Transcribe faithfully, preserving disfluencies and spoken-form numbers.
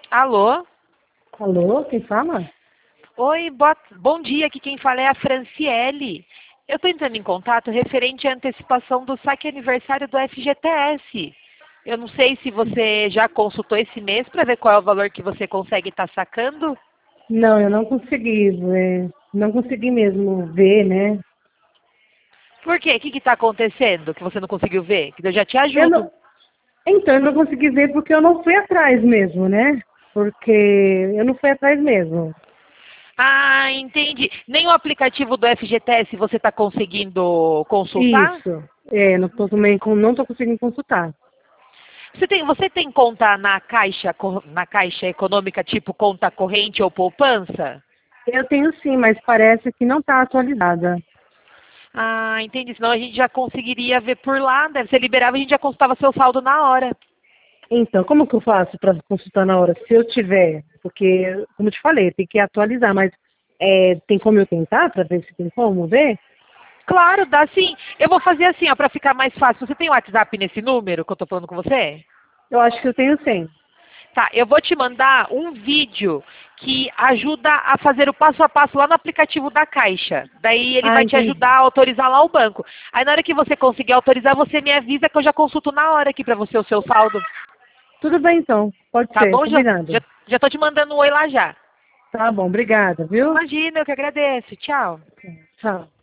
Alô? Alô, quem fala? Oi, boa- bom dia. Aqui quem fala é a Franciele. Eu estou entrando em contato referente à antecipação do saque aniversário do F G T S. Eu não sei se você já consultou esse mês para ver qual é o valor que você consegue estar sacando. Não, eu não consegui ver, não consegui mesmo ver, né? Por quê? O que está acontecendo que você não conseguiu ver? Que eu já te Eu ajudo. não, então, eu não consegui ver porque eu não fui atrás mesmo, né? Porque eu não fui atrás mesmo. Ah, entendi. Nem o aplicativo do F G T S você está conseguindo consultar? Isso, é, não tô também, com- não tô conseguindo consultar. Você tem, você tem conta na Caixa, co- na Caixa Econômica, tipo conta corrente ou poupança? Eu tenho sim, mas parece que não está atualizada. Ah, entendi. Senão a gente já conseguiria ver por lá. Deve ser liberável, a gente já consultava seu saldo na hora. Então, como que eu faço para consultar na hora? Se eu tiver, porque, como eu te falei, tem que atualizar, mas é, tem como eu tentar para ver se tem como ver? Claro, dá sim. Eu vou fazer assim, ó, para ficar mais fácil. Você tem o WhatsApp nesse número que eu tô falando com você? Eu acho que eu tenho sim. Tá, eu vou te mandar um vídeo que ajuda a fazer o passo a passo lá no aplicativo da Caixa. Daí ele Ah, vai te entendi. ajudar a autorizar lá o banco. Aí na hora que você conseguir autorizar, você me avisa que eu já consulto na hora aqui para você o seu saldo. Tudo bem então, pode Tá ser, bom? Já, combinado. já, já tô te mandando um oi lá já. Tá bom, obrigada, viu? Imagina, eu que agradeço. Tchau. Tchau.